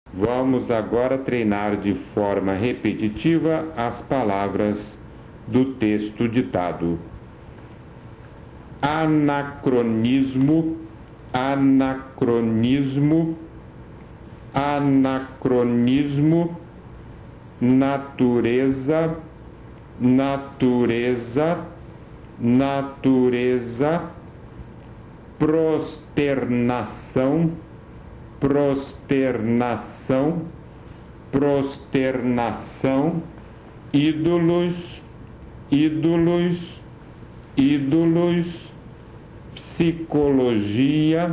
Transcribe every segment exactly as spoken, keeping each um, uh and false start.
Vamos agora treinar de forma repetitiva as palavras do texto ditado. Anacronismo, anacronismo, anacronismo, natureza, natureza, natureza, prosternação, prosternação, prosternação, ídolos, ídolos, ídolos, psicologia,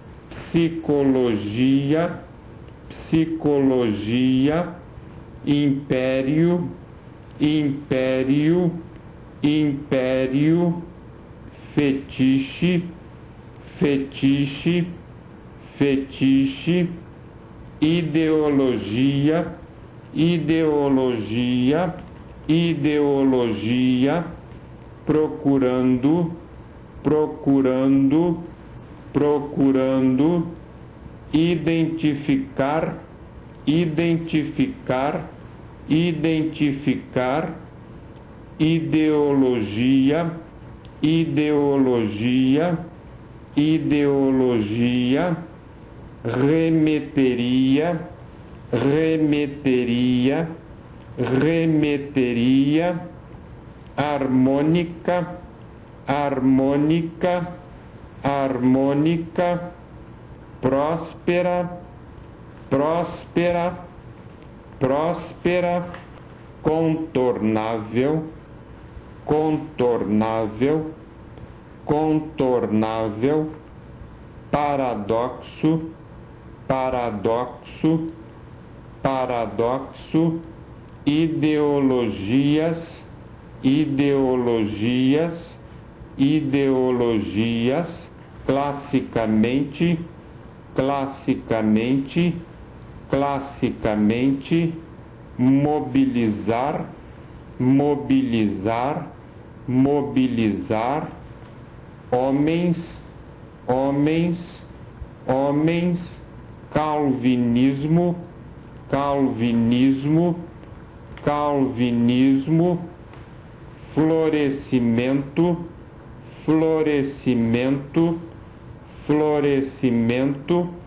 psicologia, psicologia, império, império, império, fetiche, fetiche, fetiche, ideologia, ideologia, ideologia, procurando, procurando, procurando, identificar, identificar, identificar, ideologia, ideologia, ideologia, remeteria, remeteria, remeteria, harmônica, harmônica, harmônica, próspera, próspera, próspera, contornável, contornável, contornável, paradoxo, paradoxo, paradoxo, ideologias, ideologias, ideologias, classicamente, classicamente, classicamente, mobilizar, mobilizar, mobilizar, homens, homens, homens, calvinismo, calvinismo, calvinismo, florescimento, florescimento, florescimento,